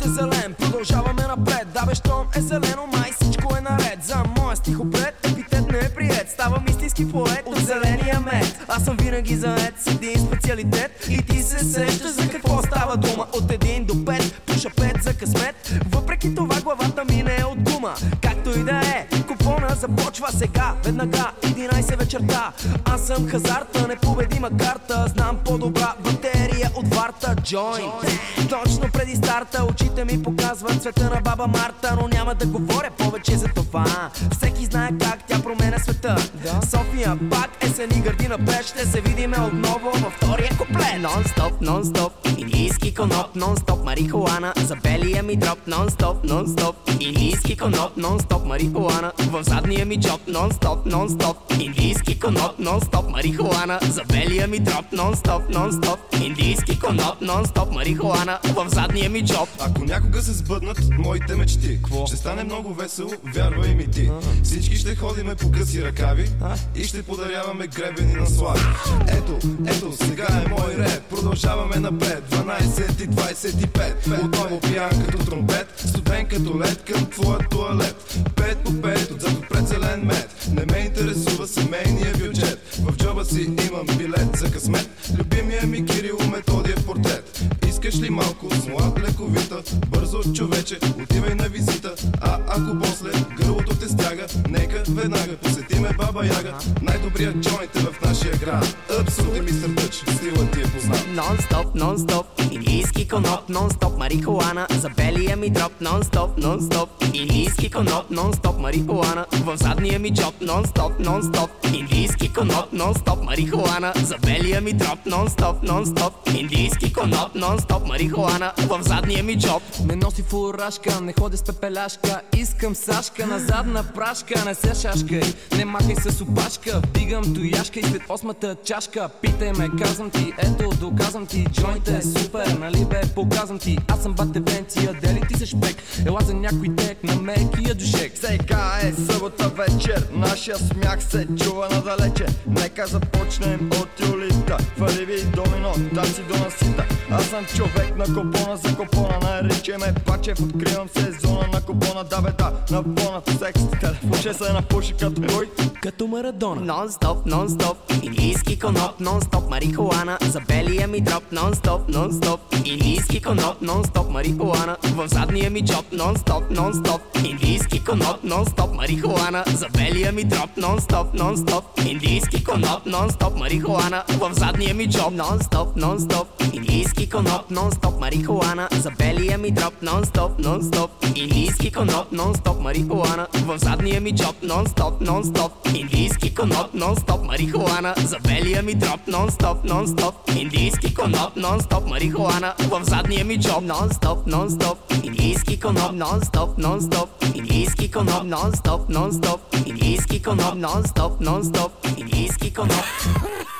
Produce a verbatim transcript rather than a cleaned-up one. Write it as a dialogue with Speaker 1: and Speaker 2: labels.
Speaker 1: е зелен, продължаваме напред. Да бе, щом е зелено, май всичко е наред. За моя стихоплет епитет не е приет. Ставам истински поет от зеления мед. Аз съм винаги заед с един специалитет. И ти се сещаш за какво става дума. От един до пет, пуша пет за късмет. Въпреки това главата ми не е от гума. Както и да е, купона започва сега. Веднага, единайсет вечерта. Аз съм хазарта, непобедима карта. Знам по-добра батерия от варта. Joint. Точно преди старта очите ми показват цвета на баба Марта. Но няма да говоря повече за това. Всеки знае как тя променя света. Да? София пак есен и гърдина пред. Ще се видиме отново във втория куплет.
Speaker 2: Нон-стоп, нон-стоп, индийски коноп. Нон-стоп марихуана, за белия ми дроп. Нон-стоп, нон-стоп, индийски коноп. Нон-стоп марихуана, в задния ми джоб. Нон-стоп, нон-стоп, индийски коноп. Нон-стоп марихуана, за белия ми дроп. Нон-стоп, нон-стоп, индийски коноп. Нон-стоп марихуана, в задния ми джоб.
Speaker 3: Ако някога се сбъднат моите мечти, Кво? Ще стане много весело, вярвай ми ти. А-а. Всички ще ходиме по къси ръкави, а? И ще подаряваме гребени на слави. Ето, ето, сега е мой ред. Продължаваме напред. дванайсет и двайсет и пет. Отново пиян като тромпет, студен като лед към твоя туалет. Пет по пет, отзад отпред зелен мед. Не ме интересува семейния бюджет. В джоба си имам билет за късмет. Любимия ми Кирил Методиев портрет. Искаш ли малко смола лековита? Бързо, човече, отивай на визита. А ако после гърлото те стяга, нека веднага посетиме Баба Яга. Най-добрият джойнт е в нашия град. Абсурд и мистер Дъч, стилът ти е познат.
Speaker 2: Нон-стоп, нон-стоп, индийски коноп. Нон-стоп марихуана, за белия ми дроп. Нон-стоп, нон-стоп, индийски коноп. Нон-стоп марихуана, в задния ми джоб. Нон-стоп, нон-стоп, индийски коноп. Нон-стоп марихуана, за белия ми дроп. Нон-стоп, нон-стоп, индийски коноп. Нон-стоп марихуана, в задния ми джоб.
Speaker 1: Не носи фуражка, не ходя с пепеляшка. Искам Сашка, на задна прашка. Не се шашкай, не махай с опашка. Вдигам тояшка и след осмата чашка. Питай ме, казвам ти, ето доказвам ти. Джойнт е супер, нали бе, показвам ти. Аз съм бате Венция, дели ти се шпек. Ела за някой тек на мекия душек.
Speaker 4: Сега е събота вечер, нашия смях се чува надалече. Нека започнем от юлита. Фаливи домино, танци до насита. Аз съм човек на купона за купона. Наричай ме Пачев, откривам сезона на купона. Да бе да, на бона, секс, телефон. Ще се напуши като кой?
Speaker 1: Като Марадона.
Speaker 2: Нон-стоп, нон-стоп, индийски коноп. Нон-стоп марихуана, за белия ми дроп. Нон-стоп, нон-стоп, индийски коноп. Нон-стоп марихуана, в задния ми джоб. Нон-стоп, нон-стоп, индийски коноп. Нон-стоп марихуана, за белия ми дроп. Нон-стоп, нон-стоп, индийски коноп. Нон-стоп марихуана, в задния ми джоб. Нон-стоп, нон-стоп, индийски коноп. Нон-стоп марихуана, за белия ми дроп. Нон-стоп, нон-стоп, индийски коноп. Нон-стоп марихуана, в задния ми джоб. Нон-стоп, нон-стоп, индийски коноп. Нон-стоп марихуана, за белия ми дроп. Нон-стоп, нон-стоп, индийски коноп. Нон-стоп марихуана, в задния ми джоб. Нон-стоп, нон-стоп, индийски коноп. Нон-стоп, нон-стоп, индийски коноп. Нон-стоп, нон-стоп, индийски коноп. Нон-стоп, нон-стоп, индийски коноп.